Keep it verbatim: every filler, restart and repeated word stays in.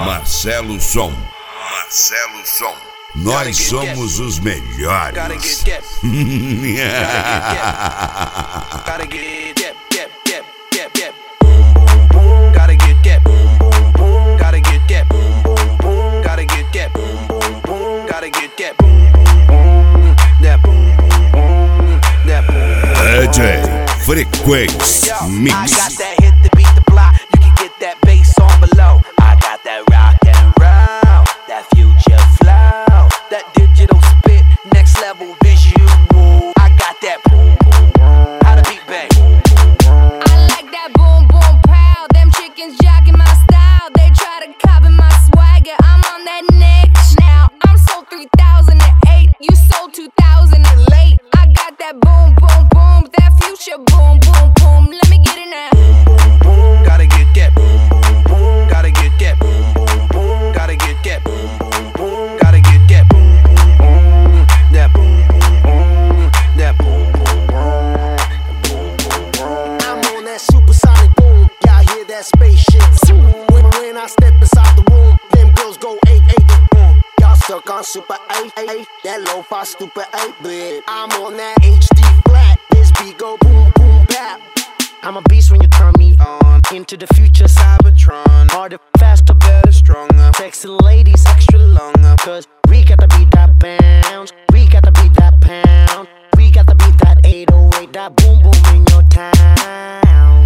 Marcelo Som. Marcelo Som. Nós somos os melhores. Gotta get dip. Gotta get dip, dip, dip, dip, dip. Gotta get dip. Gotta get dip. Gotta get dip. Gotta get dip. That boom, that boom. D J Frequência Mix. I got that hit to beat the block. You can get that bass on below. I got that rock and roll, that future flow, that digital spit, next level visual. I got that boom boom boom. How to beat bang. I like that boom boom pow. Them chickens jocking my style. They try to copy my swagger. I'm on that next now. I'm sold three thousand eight. You sold two thousand late. I got that boom boom boom. That future boom boom boom. Let me get it now. Boom boom. Gotta get that. Boom boom. Gotta get that. Boom boom. Gotta get that. Boom boom. Gotta get that. Boom boom. That boom boom. That boom boom boom. Boom boom boom. I'm on that supersonic boom. Y'all hear that spaceship? When, when I step inside the room, them girls go eight eight. Mm. Y'all suck on super eight eight. That lo-fi stupid eight bit. I'm on that H D flat. This beat go boom boom bap. I'm a beast when you turn me on. Into the future, Cybertron. Harder, faster, better, stronger. Sexy ladies, extra longer. Cause we got to beat that bounce. We got to beat that pound. We got to beat that eight oh eight. That boom boom in your town.